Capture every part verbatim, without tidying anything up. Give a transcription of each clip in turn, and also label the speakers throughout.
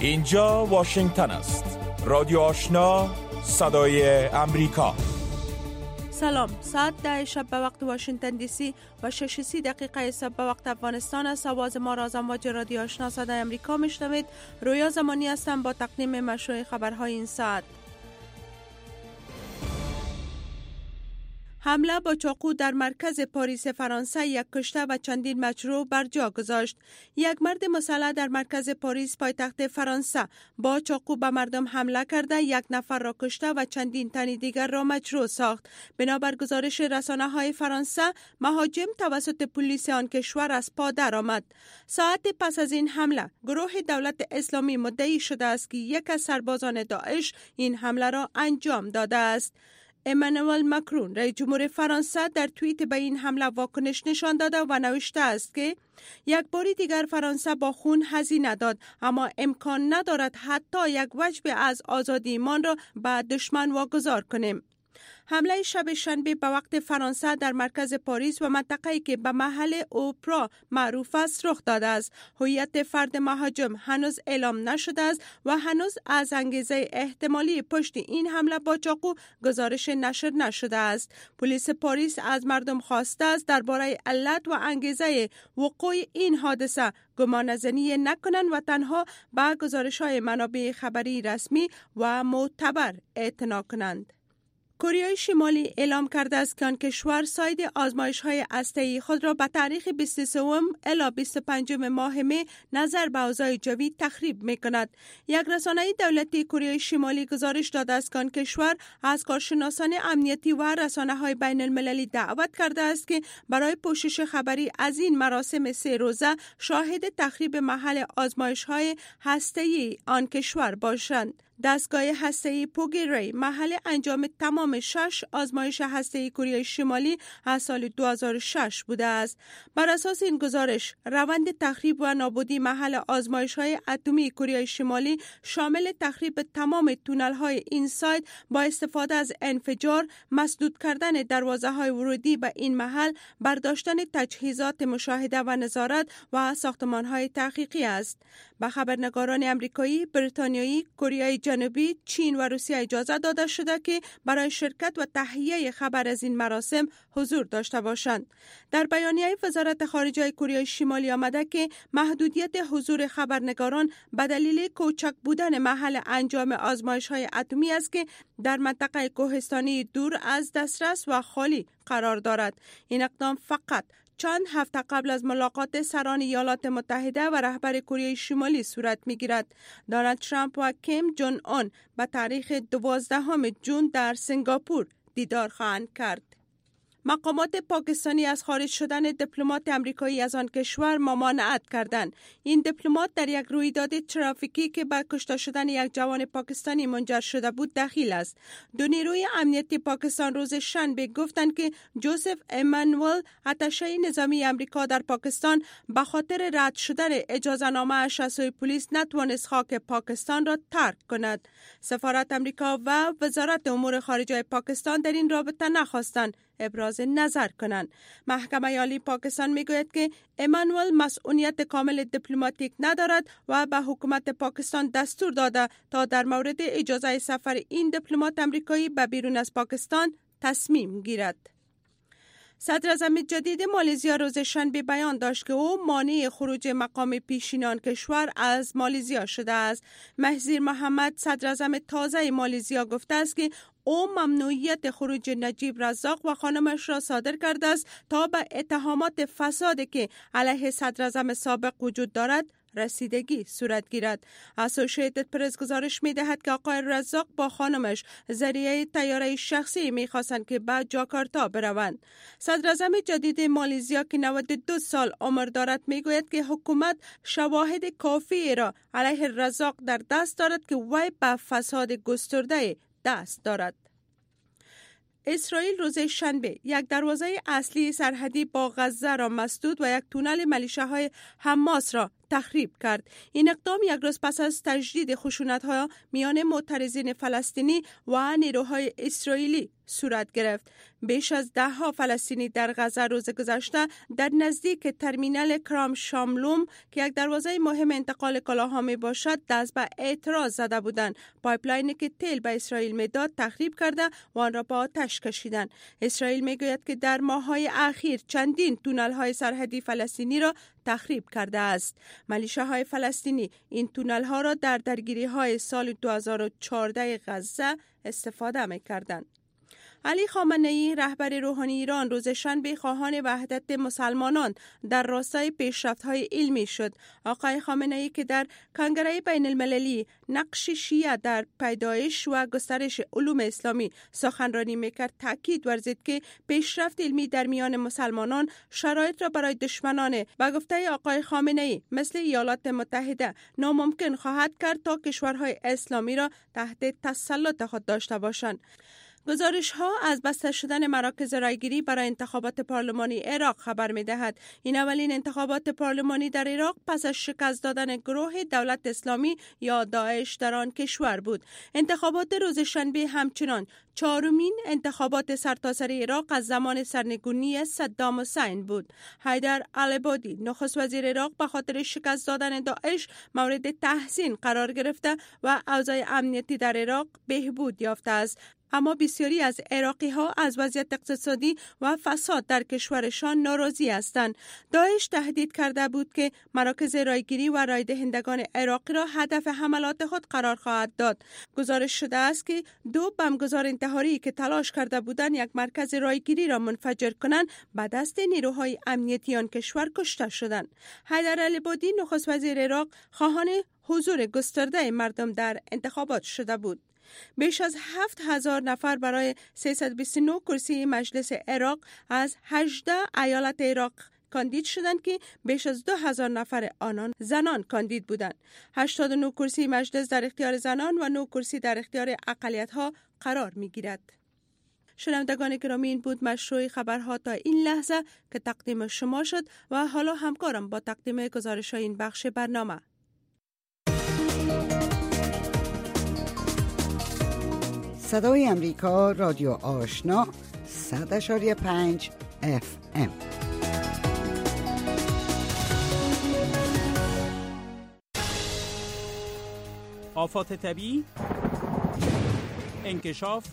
Speaker 1: اینجا واشنگتن است. رادیو آشنا، صدای امریکا.
Speaker 2: سلام، ساعت ده شب به وقت واشنگتن دی سی و شش و سی دقیقه صبح به وقت افغانستان است. آواز ما را از امواج رادیو آشنا صدای امریکا میشنوید. رویا زمانی هستم با تقدیم مشروع خبرهای این ساعت. حمله با چاقو در مرکز پاریس فرانسه، یک کشته و چندین مجروح بر جا گذاشت. یک مرد مسلح در مرکز پاریس پایتخت فرانسه با چاقو به مردم حمله کرده، یک نفر را کشته و چندین تن دیگر را مجروح ساخت. بنابر گزارش رسانه‌های فرانسه، مهاجم توسط پلیس آن کشور از پا درآمد. ساعت پس از این حمله، گروه دولت اسلامی مدعی شده است که یک از سربازان داعش این حمله را انجام داده است. امانوئل ماکرون رئیس جمهور فرانسه در توییت به این حمله واکنش نشان داده و نوشته است که یک بار دیگر فرانسه با خون هزینه داد، اما امکان ندارد حتی یک وجبه از آزادی ایمان را به دشمن واگذار کنیم. حمله شب شنبه به وقت فرانسه در مرکز پاریس و منطقه‌ای که به محل اوپرا معروف است رخ داده است. هویت فرد مهاجم هنوز اعلام نشده است و هنوز از انگیزه احتمالی پشت این حمله با چاقو گزارش نشر نشده است. پلیس پاریس از مردم خواسته است درباره علت و انگیزه وقوع این حادثه گمانه‌زنی نکنند و تنها به گزارش‌های منابع خبری رسمی و معتبر اعتنا کنند. کره شمالی اعلام کرده است که آن کشور ساید آزمایش‌های هسته‌ای خود را به تاریخ بیست و سه الی بیست و پنج ماه می نظر به اوضاع جوی تخریب می‌کند. یک رسانه دولتی کره شمالی گزارش داده است که آن کشور از کارشناسان امنیتی و رسانه‌های بین‌المللی دعوت کرده است که برای پوشش خبری از این مراسم سه روزه شاهد تخریب محل آزمایش‌های هسته‌ای آن کشور باشند. دستگاه هسته‌ای پوگیری محل انجام تمام شش آزمایش هسته‌ای کره شمالی از سال دو هزار و شش بوده است. بر اساس این گزارش، روند تخریب و نابودی محل آزمایش‌های اتمی کره شمالی شامل تخریب تمام تونل‌های این سایت با استفاده از انفجار، مسدود کردن دروازه‌های ورودی به این محل، برداشتن تجهیزات مشاهده و نظارت و ساختمان‌های تحقیقی است. به خبرنگاران آمریکایی، بریتانیایی، کره جنوبی، چین و روسیه اجازه داده شده که برای شرکت و تهیه خبر از این مراسم حضور داشته باشند. در بیانیه وزارت خارجه کره شمالی آمده که محدودیت حضور خبرنگاران به دلیل کوچک بودن محل انجام آزمایش‌های اتمی است که در منطقه کوهستانی دور از دسترس و خالی قرار دارد. این اقدام فقط چند هفته قبل از ملاقات سران ایالات متحده و رهبر کره شمالی صورت می‌گیرد. دونالد ترامپ و کیم جون اون به تاریخ دوازدهم ژوئن در سنگاپور دیدار خواهند کرد. مقامات پاکستانی از خارج شدن دیپلمات آمریکایی از آن کشور ممانعت کردند. این دیپلمات در یک رویداد ترافیکی که به کشته شدن یک جوان پاکستانی منجر شده بود دخیل است. دو نیروی امنیتی پاکستان روز شنبه گفتند که جوزف امانوئل، اتشه نظامی آمریکا در پاکستان، به خاطر رد شدن اجازه‌نامه اش از سوی پلیس نتوانست خاک پاکستان را ترک کند. سفارت آمریکا و وزارت امور خارجه پاکستان در این رابطه نخواستند ابراز نظر کنند. محکمه عالی پاکستان میگوید که امانوئل مسئولیت کامل دیپلماتیک ندارد و به حکومت پاکستان دستور داده تا در مورد اجازه سفر این دیپلمات آمریکایی به بیرون از پاکستان تصمیم گیرد. صدر اعظم جدید مالزیا روز شنبه بیان داشت که او مانع خروج مقام پیشین آن کشور از مالزیا شده است. مهزیر محمد، صدر اعظم تازه مالزیا، گفته است که او ممنوعیت خروج نجیب رزاق و خانمش را صادر کرده است تا به اتهامات فسادی که علیه صدر اعظم سابق وجود دارد رسیدگی صورت گیرد. اسوسییتد پرس گزارش می دهد که آقای رزاق با خانمش ذریعه طیاره شخصی می خواستند که به جاکارتا بروند. صدر اعظم جدید مالزیا که نود و دو سال عمر دارد می گوید که حکومت شواهد کافی را علیه رزاق در دست دارد که وی به فساد گسترده دست دارد. اسرائیل روز شنبه یک دروازه اصلی سرحدی با غزه را مسدود و یک تونل ملیشه‌های حماس را تخریب کرد. این اقدام یک روز پس از تجدید خشونت‌ها میان معترضین فلسطینی و نیروهای اسرائیلی صورت گرفت. بیش از ده ها فلسطینی در غزه روز گذشته در نزدیک ترمینال کرام شاملوم که یک دروازه مهم انتقال کالاها می باشد دست به اعتراض زده بودند. پایپلاینی که تیل به اسرائیل میداد تخریب کرده و آن را با آتش کشیدند. اسرائیل میگوید که در ماه‌های اخیر چندین تونل‌های سرحدی فلسطینی را تخریب کرده است. ملیشه‌های فلسطینی این تونل‌ها را در درگیری‌های سال دو هزار و چهارده غزه استفاده می‌کردند. علی خامنه‌ای رهبر روحانی ایران روز شنبه خواهان وحدت مسلمانان در راستای پیشرفت‌های علمی شد. آقای خامنه‌ای که در کنگره بین المللی نقش شیعه در پیدایش و گسترش علوم اسلامی سخنرانی میکرد تاکید ورزید که پیشرفت علمی در میان مسلمانان شرایط را برای دشمنان به گفته آقای خامنه‌ای مثل ایالات متحده ناممکن خواهد کرد تا کشورهای اسلامی را تحت تسلط خود داشته باشند. گزارش ها از بسته شدن مراکز رایگیری برای انتخابات پارلمانی عراق خبر می دهد. این اولین انتخابات پارلمانی در عراق پس از شکست دادن گروه دولت اسلامی یا داعش در آن کشور بود. انتخابات روز شنبه همچنان چهارمین انتخابات سرتاسر عراق از زمان سرنگونی صدام حسین بود. حیدر العبادی نخست وزیر عراق به خاطر شکست دادن داعش مورد تحسین قرار گرفته و اوضاع امنیتی در عراق بهبود یافته است. اما بسیاری از عراقی ها از وضعیت اقتصادی و فساد در کشورشان ناراضی هستند. داعش تهدید کرده بود که مراکز رایگیری و رای دهندگان عراقی را هدف حملات خود قرار خواهد داد. گزارش شده است که دو بمبگذار انتحاری که تلاش کرده بودند یک مرکز رایگیری را منفجر کنند به دست نیروهای امنیتی آن کشور کشته شدند. حیدر العبادی نخست وزیر عراق خواهان حضور گسترده مردم در انتخابات شده بود. بیش از هفت هزار نفر برای سیصد و بیست و نه کرسی مجلس عراق از هجده ایالت عراق کاندید شدند که بیش از دو هزار نفر آنان زنان کاندید بودند. هشتاد و نه کرسی مجلس در اختیار زنان و نه کرسی در اختیار اقلیت‌ها قرار می‌گیرد. شنوندگان گرامی، این بود مشروع خبرها تا این لحظه که تقدیم شما شد و حالا همکارم با تقدیم گزارش‌های این بخش برنامه.
Speaker 3: صدای امریکا، رادیو آشنا، صد اشاری پنج اف ام.
Speaker 4: آفات طبیعی، انکشاف،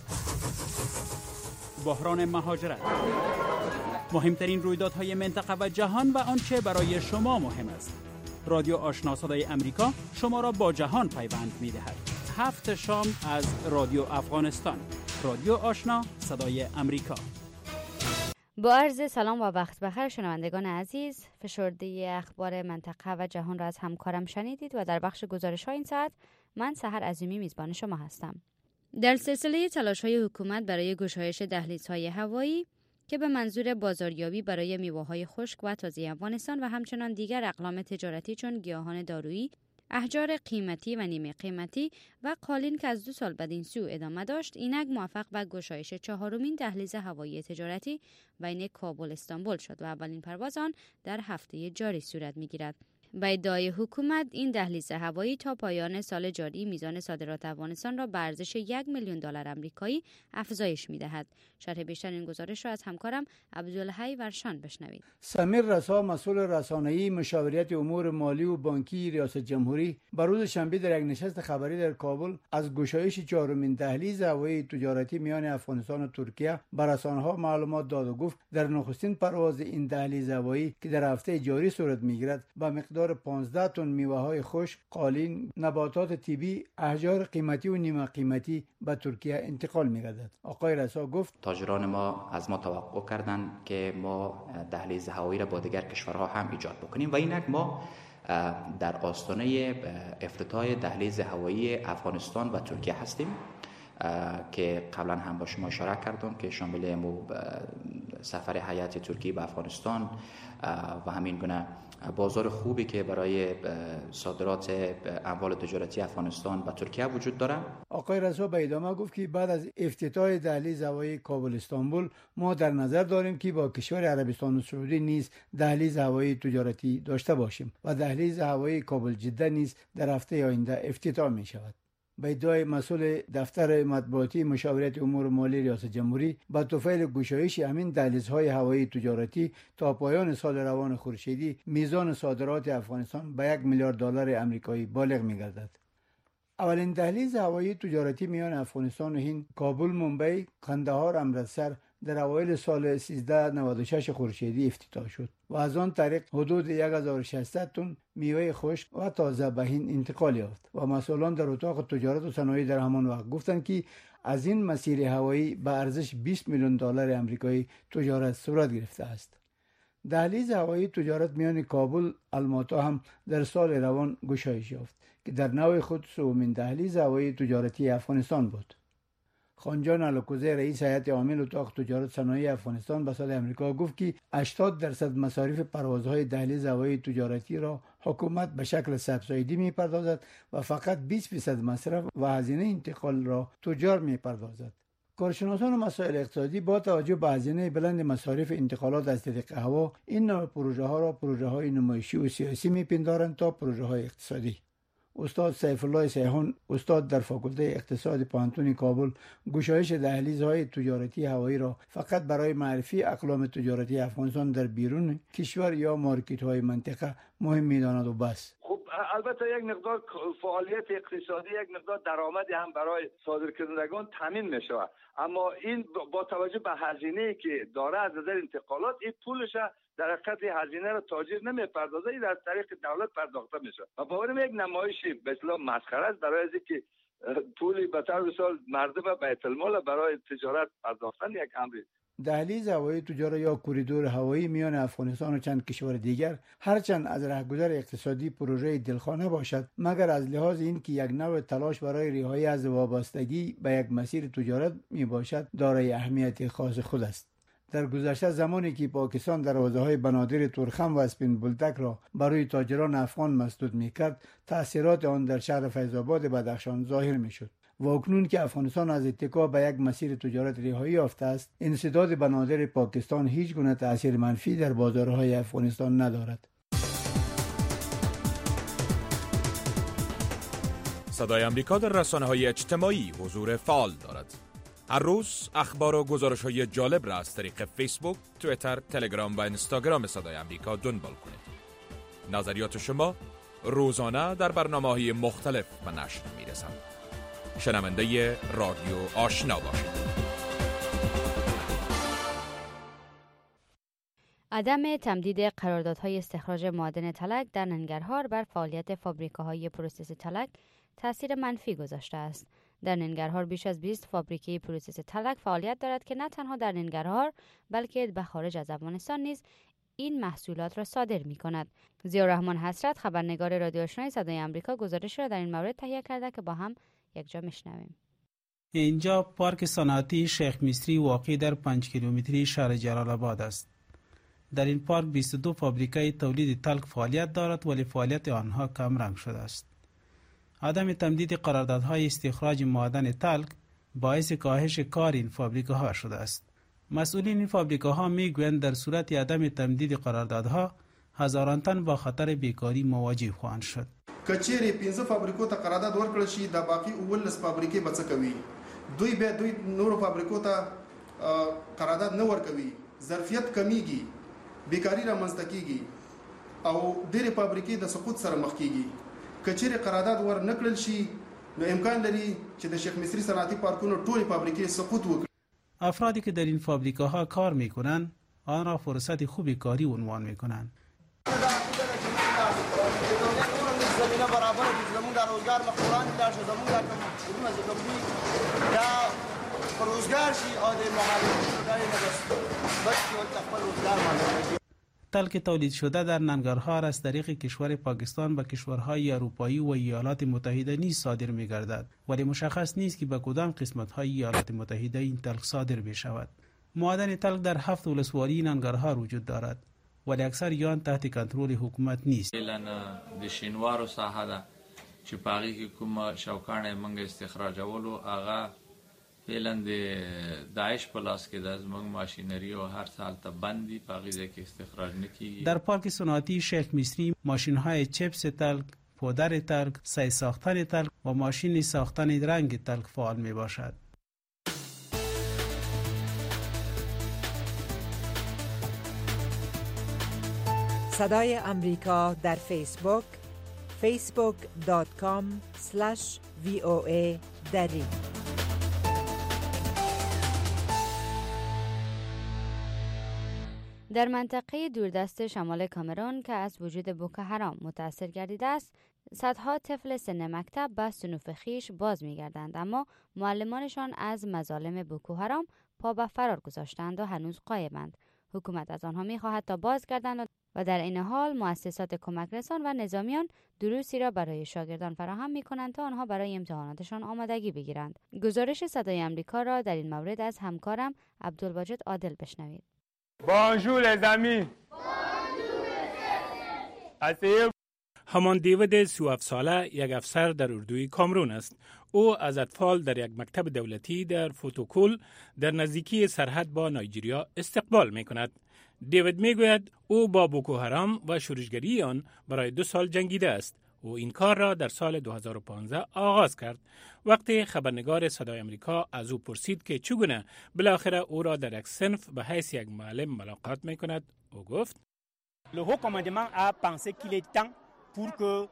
Speaker 4: بحران مهاجرت، مهمترین رویدادهای منطقه و جهان و آنچه برای شما مهم است. رادیو آشنا صدای امریکا شما را با جهان پیوند می‌دهد. هفت شام از رادیو افغانستان. رادیو آشنا صدای امریکا.
Speaker 5: با عرض سلام و وقت بخیر شنوندگان عزیز، فشرده اخبار منطقه و جهان را از همکارم شنیدید و در بخش گزارش ها این ساعت من سحر عظیمی میزبان شما هستم. در سلسله تلاش های حکومت برای گشایش دهلیزهای هوایی که به منظور بازاریابی برای میوه‌های خشک و تازه افغانستان و همچنان دیگر اقلام تجارتی چون گیاهان دارویی، احجار قیمتی و نیمه قیمتی و قالین که از دو سال بدین سو ادامه داشت، اینک موفق به گشایش چهارمین دهلیز هوایی تجارتی بین کابل استانبول شد و اولین پرواز آن در هفته جاری صورت می‌گیرد. به ادعای حکومت این دهلیز هوایی تا پایان سال جاری میزان صادرات افغانستان را به ارزش یک میلیون دلار آمریکایی افزایش می‌دهد. شرح بیشتر این گزارش را از همکارم عبدالحی ورشان بشنوید.
Speaker 6: سمیر رسا، مسئول رسانه‌ای مشاوریت امور مالی و بانکی ریاست جمهوری، بر روز شنبه در یک نشست خبری در کابل از گشایش چهارمین دهلیز هوایی تجارتی میان افغانستان و ترکیه بر رسانه‌ها معلومات داد و گفت در نخستین پرواز این دهلیز هوایی که در هفته جاری صورت می‌گیرد با مقدار پانزده تن میوه‌های خشک، قالین، نباتات طبی، احجار قیمتی و نیمه قیمتی به ترکیه انتقال می‌گردد. آقای رسا گفت
Speaker 7: تاجران ما از ما توقع کردند که ما دهلیز هوایی را با دیگر کشورها هم ایجاد بکنیم و اینک ما در آستانه افتتاح دهلیز هوایی افغانستان و ترکیه هستیم که قبلا هم با شما اشاره کردم که شامل سفر هیئت ترکیه به افغانستان و همین گونه بازار خوبی که برای صادرات اموال تجارتی افغانستان و ترکیه وجود داره.
Speaker 6: آقای رسا به ادامه گفت که بعد از افتتاح دهلیز هوایی کابل استانبول ما در نظر داریم که با کشور عربستان سعودی نیز دهلیز هوایی تجارتی داشته باشیم و دهلیز هوایی کابل جده نیز در هفته آینده افتتاح می شود. به ادعای مسئول دفتر مطبوعاتی مشاورت امور مالی ریاست جمهوری، با طفیل گشایش همین دهلیزهای هوایی تجارتی تا پایان سال روان خورشیدی میزان صادرات افغانستان به یک میلیارد دلار آمریکایی بالغ می‌گردد. اولین دهلیز هوایی تجارتی میان افغانستان و هند کابل، ممبئی، قندهار، امرتسر در اوایل سال سیزده نود و شش خورشیدی افتتاح شد و از آن طریق حدود هزار و ششصد تن میوه خشک و تازه به هند انتقال یافت و مسئولان در اتاق تجارت و صنایع در همان وقت گفتند که از این مسیر هوایی به ارزش بیست میلیون دلار آمریکایی تجارت صورت گرفته است. دهلیز هوایی تجارت میان کابل الماتا هم در سال روان گشایش یافت که در نوع خود سومین دهلیز هوایی تجارتی افغانستان بود. خانجان الکوزی رئیس هیئت عامل اتاق تجارت صنایع افغانستان به صدای آمریکا گفت که هشتاد درصد مصارف پروازهای دهلیز هوایی تجارتی را حکومت به شکل سبسایدی می‌پردازد و فقط بیست درصد مصرف و هزینه انتقال را تجار می‌پردازد. کارشناسان مسائل اقتصادی با توجه به هزینه بلند مصارف انتقالات از طریق هوا این نوع پروژه ها را پروژه های نمایشی و سیاسی می‌پندارند تا پروژه های اقتصادی. استاد سیف الله سیحون، استاد در فاکولته اقتصاد پوهنتون کابل، گشایش دهلیزهای تجارتی هوایی را فقط برای معرفی اقلام تجارتی افغانستان در بیرون کشور یا مارکت های منطقه مهم می‌داند و بس.
Speaker 8: البته یک مقدار فعالیت اقتصادی، یک مقدار درآمدی هم برای صادرکنندگان تامین می‌شود، اما این با توجه به هزینه‌ای که داره از نظر انتقالات، این پولش در حقیقت هزینه را تاجر نمی‌پردازه، این از طریق دولت پرداخته میشه و باورم یک نمایشی به اصطلاح مسخره است برای اینکه پولی به طور مثال مردم بیت المال برای تجارت پرداختن یک امری.
Speaker 6: دهلیز هوایی تجاری یا کوریدور هوایی میان افغانستان و چند کشور دیگر هرچند از رهگذر اقتصادی پروژه دلخواه باشد، مگر از لحاظ این که یک نوع تلاش برای رهایی از وابستگی به یک مسیر تجارت می باشد دارای اهمیت خاص خود است. در گذشته زمانی که پاکستان دروازه‌های بنادر تورخم و اسپین بولدک را برای تاجران افغان مسدود می‌کرد، تأثیرات آن در شهر فیض‌آباد بدخشان ظاهر می‌شد. و اکنون که افغانستان از اتکا به یک مسیر تجارت رهایی یافته است، انسداد بنادر پاکستان هیچ گونه تأثیر منفی در بازارهای افغانستان ندارد.
Speaker 1: صدای آمریکا در رسانه‌های اجتماعی حضور فعال دارد. هر روز اخبار و گزارش‌های جالب را از طریق فیسبوک، توییتر، تلگرام و اینستاگرام صدای آمریکا دنبال کنید. نظریات شما روزانه در برنامه‌های مختلف به نشر می‌رسند. شنونده رادیو آشنا باشید.
Speaker 5: عدم تمدید قراردادهای استخراج معادن تلک در ننگرهار بر فعالیت فابریکه‌های پروسس تلک تاثیر منفی گذاشته است. در ننگرهار بیش از بیست فابریکه پروسس تلک فعالیت دارد که نه تنها در ننگرهار بلکه به خارج از افغانستان نیز این محصولات را صادر می کند. ضیاءالرحمن حسرت، خبرنگار رادیو آشنای صدای آمریکا، گزارش را در این مورد تهیه کرده که با هم یک جا میشنویم.
Speaker 4: اینجا پارک صنعتی شیخ مصری واقع در پنج کیلومتری شهر جلال آباد است. در این پارک بیست و دو فابریکه تولید تلک فعالیت دارد ولی فعالیت آنها کم رنگ شده است. عدم تمدید قراردادهای استخراج معادن تلک باعث کاهش کار این فابریکه ها شده است. مسئولین این فابریکه ها میگویند در صورت عدم تمدید قراردادها هزاران تن با خطر بیکاری مواجه خواهند شد.
Speaker 9: کچېری پنځه فابریکو ته قرارداد ورکړل شي د باقي اولس فابریکې به څه کوي دوی به دوی نورو فابریکو ته قرارداد نه ورکوي ظرفیت کمیږي بیکاری رامنځته کیږي او ډېرې فابریکې د سقوط سره مخ کیږي. کچېری قرارداد ور نه کړل شي نو امکان لري چې د شیخ مصری صنعتي پارکونو ټولې فابریکې سقوط وکړي.
Speaker 4: افرادی که در این فابریکه ها کار میکنند آن را فرصت خوبی کاری عنوان میکنند.
Speaker 10: زمینه برابر دي زموږ د روزګار مخوران دي چې زموږ د کومه زګمبي دا روزګار شي او د مهاجرینو دای نه بس بس ولته خپل روزګار باندې.
Speaker 4: تلک تولید شده در ننگرهار از طریق کشور پاکستان به کشورهای اروپایی و ایالات متحده نیز صادر می‌گردد ولی مشخص نیست که به کدام قسمت‌های ایالات متحده این تلک صادر بشود. معادن تلک در هفت ولسوالی ننگرهار وجود دارد ولی اکثر یان تحت کنترل حکومت نیست.
Speaker 11: لن د شینوارو ساحه ده چې پاغي کې کوم شوکانه منګ استخراجولو هغه فعلا د داعش په لاس کې د زموږ ماشینری او هر سال ته بندي پاغي ځکه استخراج نکېږي.
Speaker 4: در پارک صنعتی شیخ مصری ماشین‌های چپس تلک، پودر تلک، سای ساختن تلک و ماشین ساختن رنگ تلک فعال می باشد.
Speaker 12: صدای امریکا در فیسبوک فیسبوک دات کام اسلش وی او ای دری.
Speaker 5: در منطقه دوردست شمال کامرون که از وجود بوکو حرام متاثر گردیده است، صدها طفل سن مکتب به صنوف خیش باز می‌گردند، اما معلمانشان از مظالم بوکو حرام پا به فرار گذاشتند و هنوز غایبند. حکومت از آنها می‌خواهد تا بازگردند و در این حال مؤسسات کمک رسان و نظامیان دروسی را برای شاگردان فراهم می‌کنند تا آنها برای امتحاناتشان آمادگی بگیرند. گزارش صدای آمریکا را در این مورد از همکارم عبدالواجد عادل بشنوید.
Speaker 13: Bonjour les amis. همان دیوید سیوف ساله یک افسر در اردوی کامرون است. او از اطفال در یک مکتب دولتی در فوتوکول در نزدیکی سرحد با نایجریا استقبال می کند. دیوید می گوید او با بوکو حرام و شورشگری آن برای دو سال جنگیده است. او این کار را در سال دو هزار و پانزده آغاز کرد. وقتی خبرنگار صدای آمریکا از او پرسید که چگونه بالاخره او را در یک صنف به حیث یک معلم ملاقات می کند، او گفت:
Speaker 14: Le haut commandement a pensé qu'il est temps pour que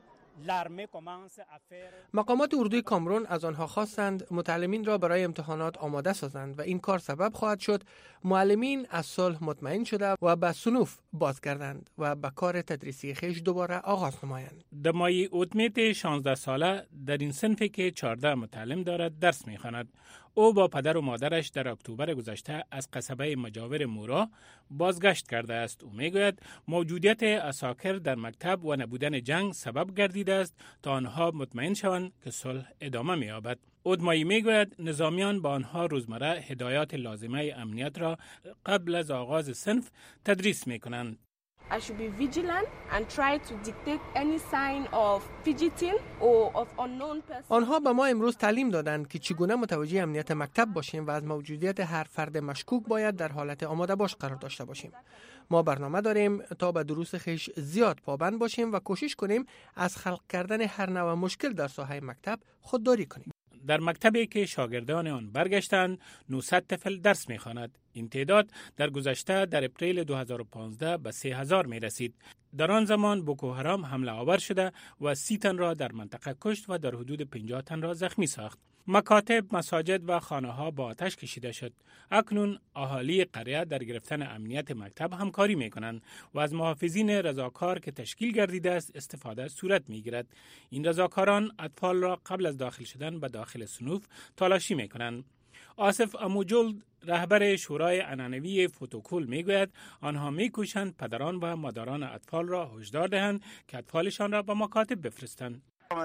Speaker 15: مقامات اردوی کامرون از آنها خواستند متعلمین را برای امتحانات آماده سازند و این کار سبب خواهد شد معلمین از صلح مطمئن شده و به صنوف بازگردند و به کار تدریسی خیش دوباره آغاز نمایند.
Speaker 13: دمای اوتمیت شانزده ساله در این صنفی که چهارده متعلم دارد درس می‌خواند. او با پدر و مادرش در اکتبر گذشته از قصبه مجاور مورا بازگشت کرده است. او میگوید موجودیت عساکر در مکتب و نبودن جنگ سبب گردیده است تا آنها مطمئن شوند که صلح ادامه می‌یابد. اودمایی میگوید نظامیان با آنها روزمره هدایات لازمه امنیت را قبل از آغاز صنف تدریس می‌کنند.
Speaker 16: I should be vigilant and try to detect any sign of fidgeting or of unknown person.
Speaker 15: آنها به ما امروز تعلیم دادند که چگونه متوجه امنیت مکتب باشیم و از موجودیت هر فرد مشکوک باید در حالت آماده باش قرار داشته باشیم. ما برنامه داریم تا به دروس خیش زیاد پابند باشیم و کوشش کنیم از خلق کردن هر نوع مشکل در ساحه مکتب خودداری کنیم.
Speaker 13: در مکتبی که شاگردان آن برگشتند، نهصد طفل درس می‌خواند. این تعداد در گذشته در اپریل دو هزار و پانزده به سه هزار می رسید. در آن زمان بوکو حرام حمله آور شده و سی تن را در منطقه کشت و در حدود پنجاه تن را زخمی ساخت. مکاتب، مساجد و خانه ها با آتش کشیده شد. اکنون اهالی قریه در گرفتن امنیت مکتب همکاری می کنند و از محافظین رضاکار که تشکیل گردیده است استفاده صورت می گیرد. این رضاکاران اطفال را قبل از داخل شدن به داخل صنوف تالاشی می کنند. آصف اموجلد رهبر شورای عنعنوی فوتوکول میگوید آنها میکوشند پدران و مادران اطفال را هشدار دهند که اطفالشان را به مکاتب بفرستند.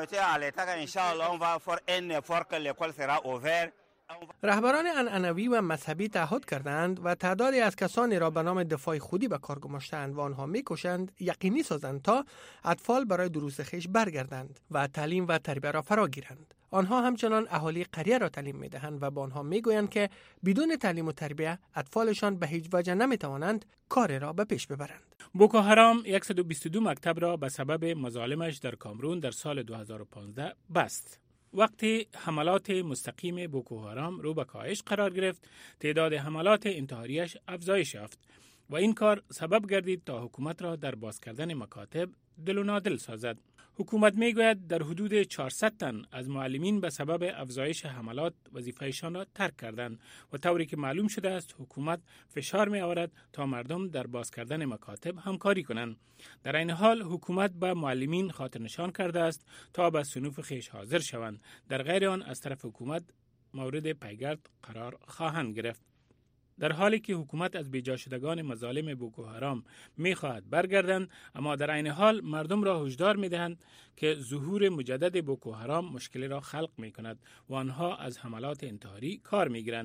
Speaker 15: رهبران عنعنوی و مذهبی تعهد کردند و تعدادی از کسانی را به نام دفاع خودی به کار گماشتند و آنها میکوشند یقینی سازند تا اطفال برای دروس خیش برگردند و تعلیم و تربیت را فرا گیرند. آنها همچنان اهالی قریه را تعلیم میدهند و با آنها میگویند که بدون تعلیم و تربیت اطفالشان به هیچ وجه نمیتوانند کار را به پیش ببرند.
Speaker 13: بوکو حرام صد و بیست و دو مکتب را به سبب مظالمش در کامرون در سال دو هزار و پانزده بست. وقتی حملات مستقیم بوکو حرام رو به کاهش قرار گرفت، تعداد حملات انتحاریش افزایش یافت و این کار سبب گردید تا حکومت را در باز کردن مکاتب دل و نادل سازد. حکومت میگوید در حدود چهارصد تن از معلمین به سبب افزایش حملات وظیفه‌شان را ترک کردند و طوری که معلوم شده است حکومت فشار می آورد تا مردم در باز کردن مکاتب همکاری کنند. در این حال حکومت به معلمین خاطر نشان کرده است تا به صنوف خیش حاضر شوند، در غیر آن از طرف حکومت مورد پیگرد قرار خواهند گرفت. در حالی که حکومت از بیجا شدگان مظالم بوکو حرام می‌خواهد برگردند، اما در عین حال مردم را هشدار می‌دهند که ظهور مجدد بوکو حرام مشکلی را خلق می‌کند و آنها از حملات انتحاری کار می‌گیرند.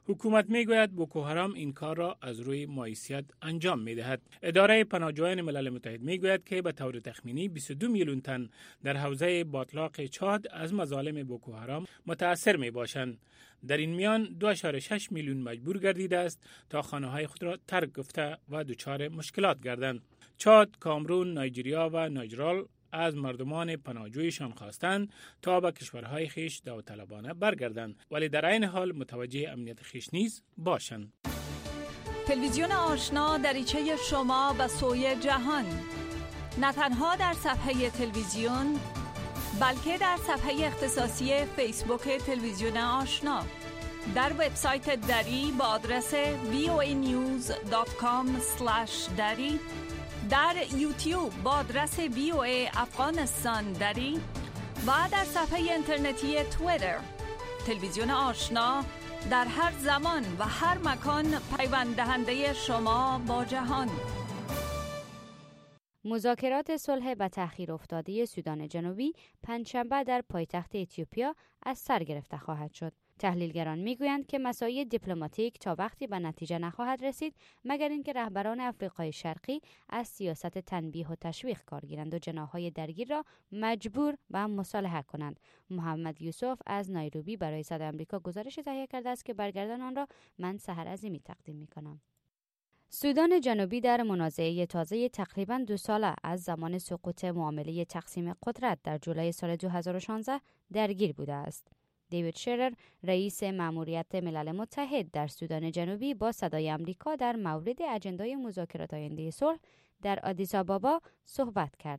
Speaker 13: حکومت میگوید بوکو حرام این کار را از روی مایوسیت انجام میدهد. اداره پناهجویان ملل متحد میگوید که به طور تخمینی بیست و دو میلیون تن در حوزه باطلاق چاد از مظالم بوکو حرام متاثر می باشند. در این میان دو ممیز شش میلیون مجبور گردیده است تا خانه‌های خود را ترک گفته و دچار مشکلات گردند. چاد، کامرون، نایجریا و نایجرال از مردمان پناهجویشان خواستند تا به کشورهای خیش داوطلبانه برگردند، ولی در عین حال متوجه امنیت خیش نیز باشند.
Speaker 17: تلویزیون آشنا دریچه شما به سوی جهان، نه تنها در صفحه تلویزیون بلکه در صفحه اختصاصی فیسبوک تلویزیون آشنا، در وبسایت دری با آدرس وی او ای نیوز دات کام اسلش دری، در یوتیوب با آدرس وی او ای افغانستان دری و در صفحه اینترنتی توییتر. تلویزیون آشنا در هر زمان و هر مکان پیوند دهنده شما با جهان.
Speaker 5: مذاکرات صلح به تأخیر افتاده سودان جنوبی پنجشنبه در پایتخت اتیوپیا از سر گرفته خواهد شد. تحلیلگران میگویند که مساعی دیپلماتیک تا وقتی به نتیجه نخواهد رسید مگر اینکه رهبران آفریقای شرقی از سیاست تنبیه و تشویق کار گیرند و جناح‌های درگیر را مجبور به مصالحه کنند. محمد یوسف از نایروبی برای صدای آمریکا گزارش تهیه کرده است که برگردان آن را من سحر عظیمی تقدیم می‌کنم. سودان جنوبی در منازعه تازه تقریباً دو ساله از زمان سقوط معامله تقسیم قدرت در جولای سال دو هزار و شانزده درگیر بوده است. دیوید شرر، رئیس مأموریت ملل متحد در سودان جنوبی، با صدای آمریکا در مورد اجندای مذاکرات آینده صلح در آدیس آبابا صحبت کرد.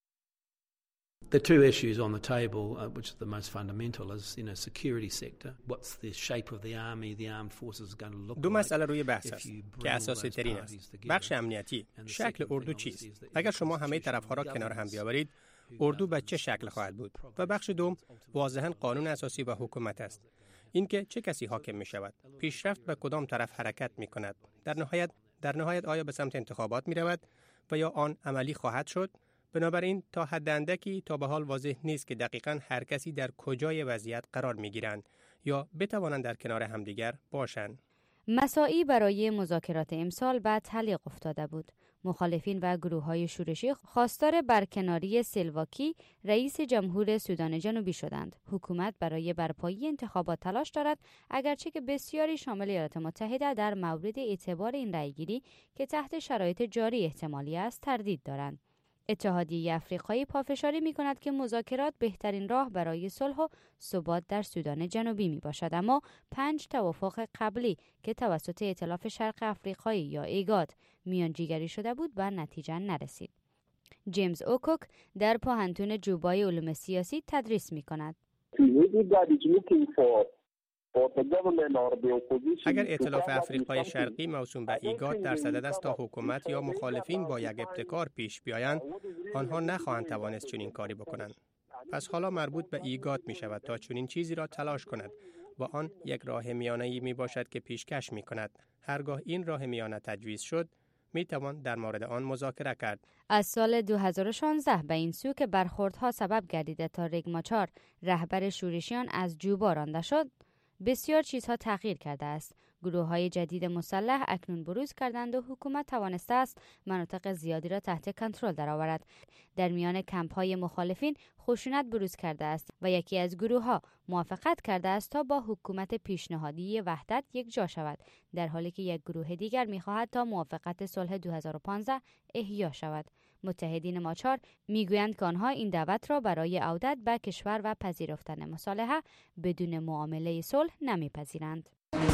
Speaker 18: The two issues on the table, uh, which are the most fundamental, is you know security sector. What's the shape of the army, the armed forces are going to look like?
Speaker 19: دو مسئله روی بحث است که اساسی ترین است. بخش امنیتی، شکل اردو چیست؟ اگر شما همه طرف‌ها را کنار هم بیاورید، اردو به چه شکل خواهد بود؟ و بخش دوم واضحاً قانون اساسی و حکومت است. اینکه چه کسی حاکم می شود، پیشرفت به کدام طرف حرکت می کند، در نهایت در نهایت آیا به سمت انتخابات می رود و یا آن عملی خواهد شد. بنابراین تا حد اندکی تا به حال واضح نیست که دقیقاً هر کسی در کجای وضعیت قرار می گیرند یا بتوانند در کنار همدیگر باشند.
Speaker 5: مساعی برای مذاکرات امسال به تعلیق افتاده بود. مخالفین و گروه‌های شورشی خواستار برکناری سلواکی، رئیس جمهور سودان جنوبی شدند. حکومت برای برپایی انتخابات تلاش دارد، اگرچه که بسیاری شامل ایالات متحده در مورد اعتبار این رأیگیری که تحت شرایط جاری احتمالی است تردید دارند. اتحادیه افریقایی پافشاری می کند که مذاکرات بهترین راه برای صلح و ثبات در سودان جنوبی می باشد، اما پنج توافق قبلی که توسط ائتلاف شرق افریقایی یا ایگاد میانجیگری شده بود به نتیجه نرسید. جیمز اوکوک در پوهنتون جوبای علوم سیاسی تدریس می کند.
Speaker 19: اگر ائتلاف افریقای شرقی موسوم به ایگاد در صدد است تا حکومت یا مخالفین با یک ابتکار پیش بیایند، آنها نخواهند توانست چنین کاری بکنند. پس حالا مربوط به ایگاد می شود تا چنین چیزی را تلاش کند و آن یک راه میانه‌ای می باشد که پیشکش می کند. هرگاه این راه میانه تجویز شد، می توان در مورد آن مذاکره کرد.
Speaker 5: از سال دو هزار و شانزده به این سو که برخوردها سبب گردیده تا ریگ ماچار، رهبر شورشیان، از جوبا رانده شد، بسیار چیزها تغییر کرده است. گروه‌های جدید مسلح اکنون بروز کردند و حکومت توانسته است مناطق زیادی را تحت کنترل درآورد. در میان کمپ‌های مخالفین خشونت بروز کرده است و یکی از گروه‌ها موافقت کرده است تا با حکومت پیشنهادی وحدت یکجا شود، در حالی که یک گروه دیگر می‌خواهد تا موافقت صلح دو هزار و پانزده احیا شود. متحدین ماچار میگویند که آنها این دعوت را برای عودت به کشور و پذیرفتن مصالحه بدون معامله صلح نمیپذیرند.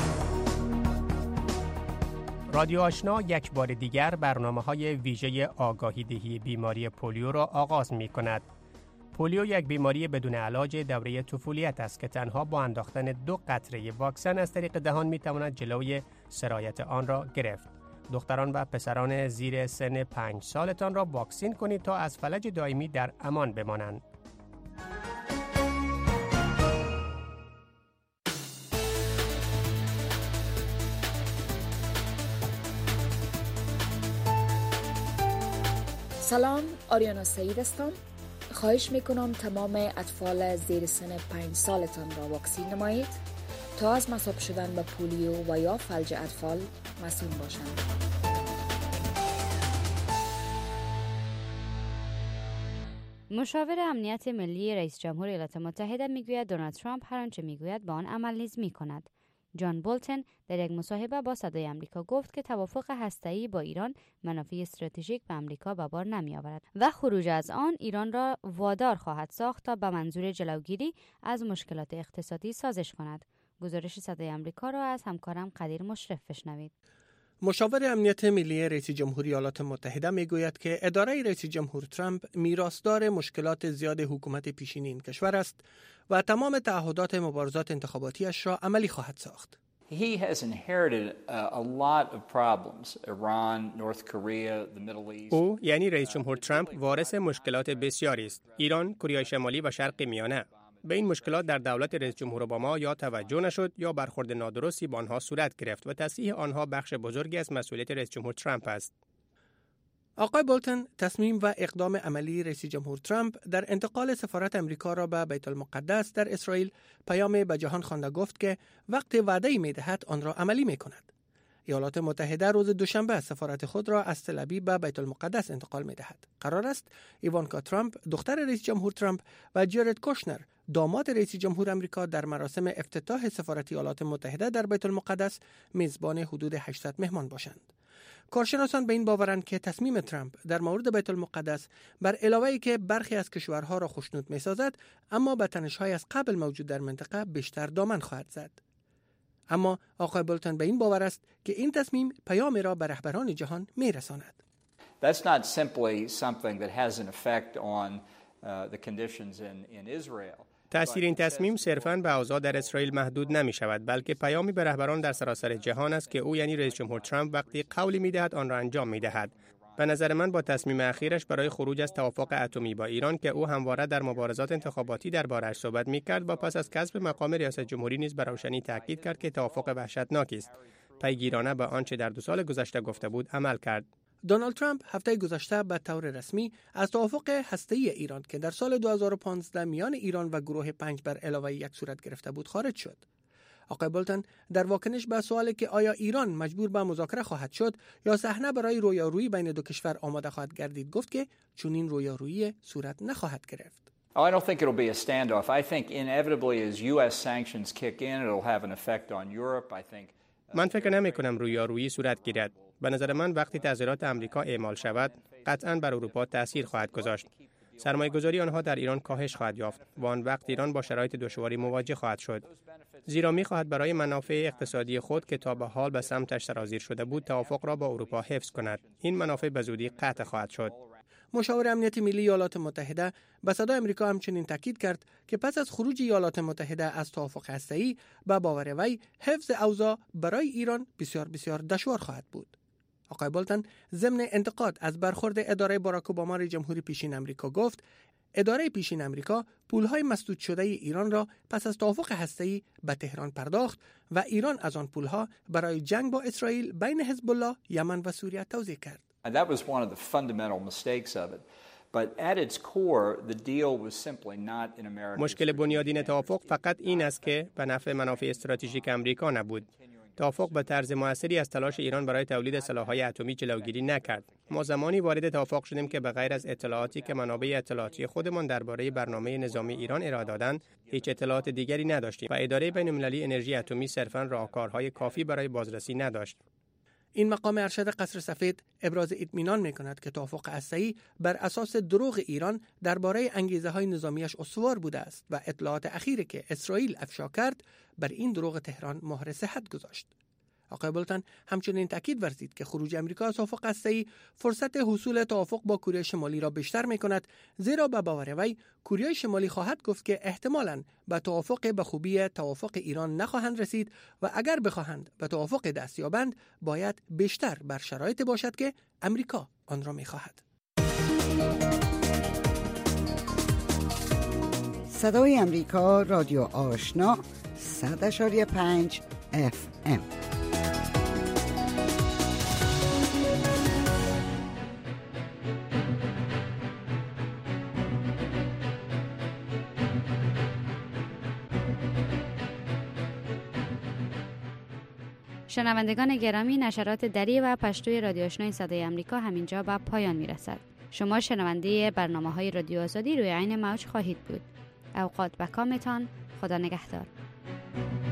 Speaker 19: رادیو آشنا یک بار دیگر برنامه‌های ویژه آگاهی دهی بیماری پولیو را آغاز می‌کند. پولیو یک بیماری بدون علاج دوره طفولیت است که تنها با انداختن دو قطره واکسن از طریق دهان می‌تواند جلوی سرایت آن را گرفت. دختران و پسران زیر سن پنج سالتان را واکسین کنید تا از فلج دائمی در امان بمانند.
Speaker 20: سلام، آریانا سعید هستم. خواهش میکنم تمام اطفال زیر سن پنج سالتان را واکسین نمایید تا از مصاب شدن به پولیو و یا فلج اطفال مسئول باشند.
Speaker 5: مشاور امنیت ملی رئیس جمهور ایالات متحده میگوید دونالد ترامپ هر آنچه میگوید به آن عمل نیز میکند. جان بولتن در یک مصاحبه با صدای آمریکا گفت که توافق هسته‌ای با ایران منافع استراتژیک به آمریکا به بار نمی‌آورد و خروج از آن ایران را وادار خواهد ساخت تا به منظور جلوگیری از مشکلات اقتصادی سازش کند. گزارش صدای آمریکا را از همکارم قدیر مشرف بشنوید.
Speaker 15: مشاور امنیت ملی رئیس جمهور ایالات متحده میگوید که اداره رئیس جمهور ترامپ میراثدار مشکلات زیاد حکومت پیشین این کشور است و تمام تعهدات مبارزات انتخاباتیش را عملی خواهد ساخت.
Speaker 21: He has inherited a lot of problems. Iran, North Korea, the Middle East.
Speaker 19: او یعنی رئیس جمهور ترامپ وارث مشکلات بسیاری است. ایران، کره شمالی و شرق میانه. به این مشکلات در دولت رئیس جمهور اوباما یا توجه نشد یا برخورد نادرستی با آنها صورت گرفت و تصحیح آنها بخش بزرگی از مسئولیت رئیس جمهور ترامپ است. آقای بولتن تصمیم و اقدام عملی رئیس جمهور ترامپ در انتقال سفارت امریکا را به بیت المقدس در اسرائیل پیام به جهان خوانده گفت که وقت وعده‌ای می‌دهد آن را عملی می‌کند. ایالات متحده روز دوشنبه سفارت خود را از تل آویو به بیت المقدس انتقال می‌دهد. قرار است ایوانکا ترامپ دختر رئیس جمهور ترامپ و جارد کوشنر داماد رئیس جمهور آمریکا در مراسم افتتاح سفارت ایالات متحده در بیت المقدس میزبان حدود هشتصد مهمان باشند. کارشناسان به این باورند که تصمیم ترامپ در مورد بیت المقدس بر علاوه‌ای که برخی از کشورها را خوشنود می‌سازد، اما به تنش‌های از قبل موجود در منطقه بیشتر دامن خواهد زد. اما آقای بولتن به این باور است که این تصمیم پیامی را به رهبران جهان می‌رساند.
Speaker 21: That's not simply something that has an effect on uh, the conditions in in Israel.
Speaker 19: تأثیر این تصمیم صرفاً به اوضاع در اسرائیل محدود نمی شود، بلکه پیامی به رهبران در سراسر جهان است که او یعنی رئیس جمهور ترامپ وقتی قولی می دهد آن را انجام می دهد. به نظر من با تصمیم اخیرش برای خروج از توافق اتمی با ایران که او همواره در مبارزات انتخاباتی درباره‌اش صحبت می کرد و پس از کسب مقام ریاست جمهوری نیز به روشنی تاکید کرد که توافق وحشتناکی است. پیگیرانه به آنچه در دو سال گذشته گفته بود عمل کرد. دونالد ترامپ هفته گذشته به طور رسمی از توافق هسته‌ای ایران که در سال دو هزار و پانزده میان ایران و گروه پنج بر علاوه یک صورت گرفته بود خارج شد. آقای بولتن در واکنش به سوالی که آیا ایران مجبور به مذاکره خواهد شد یا صحنه برای رویارویی بین دو کشور آماده خواهد گردید گفت که چنین رویارویی صورت نخواهد گرفت.
Speaker 21: Oh, I don't think it'll be a standoff. I think inevitably as U S sanctions kick in, it'll have an effect on Europe. I think
Speaker 19: من فکر نمی کنم رویارویی صورت گیرد. به نظر من وقتی تظاهرات آمریکا اعمال شود، قطعاً بر اروپا تأثیر خواهد گذاشت. سرمایه‌گذاری آنها در ایران کاهش خواهد یافت و آن وقت ایران با شرایط دشواری مواجه خواهد شد. زیرا می‌خواهد برای منافع اقتصادی خود که تا به حال به سمتش سرازیر شده بود، توافق را با اروپا حفظ کند. این منافع به زودی قطع خواهد شد.
Speaker 15: مشاور امنیت ملی ایالات متحده به صدای آمریکا همچنین تاکید کرد که پس از خروج ایالات متحده از توافق هسته‌ای به باور وی حفظ اوضاع برای ایران بسیار بسیار دشوار خواهد بود. آقای بولتن ضمن انتقاد از برخورد اداره باراک اوباما رئیس جمهور پیشین آمریکا گفت اداره پیشین آمریکا پولهای مسدود شده ایران را پس از توافق هسته‌ای به تهران پرداخت و ایران از آن پولها برای جنگ با اسرائیل بین حزب الله، یمن و سوریه توزیع کرد.
Speaker 21: And that was one of the fundamental mistakes of it. But at its core, the deal was simply not in America.
Speaker 19: مشکل بنیادین توافق فقط این است که به نفع منافع استراتژیک آمریکا نبود. توافق به طرز موثری از تلاش ایران برای تولید سلاح‌های اتمی جلوگیری نکرد. ما زمانی وارد توافق شدیم که به غیر از اطلاعاتی که منابع اطلاعاتی خودمان درباره برنامه نظامی ایران ارائه دادند، هیچ اطلاعات دیگری نداشتیم و اداره بین‌المللی انرژی اتمی صرفاً راهکارهای کافی برای بازرسی نداشت.
Speaker 15: این مقام ارشد قصر سفید ابراز اطمینان می‌کند که توافق هسته‌ای بر اساس دروغ ایران درباره انگیزه‌های نظامیش استوار بوده است و اطلاعات اخیری که اسرائیل افشا کرد بر این دروغ تهران مهر صحت گذاشت. آقای بولتن همچنین تاکید ورزید که خروج آمریکا از توافق هسته‌ای فرصت حصول توافق با کره شمالی را بیشتر می‌کند، زیرا به باور وی کره شمالی خواهد گفت که احتمالاً به توافق به خوبی توافق ایران نخواهند رسید و اگر بخواهند به توافق دست یابند باید بیشتر بر شرایط باشد که آمریکا آن را می‌خواهد.
Speaker 3: صدای آمریکا رادیو آشنا صد و پنج اف ام.
Speaker 5: شنوندگان گرامی، نشرات دری و پشتوی رادیو آشنای صدای آمریکا همینجا به پایان میرسد. شما شنونده برنامه‌های رادیو آزادی روی عین موج خواهید بود. اوقات بکامتان. خدا نگهدار.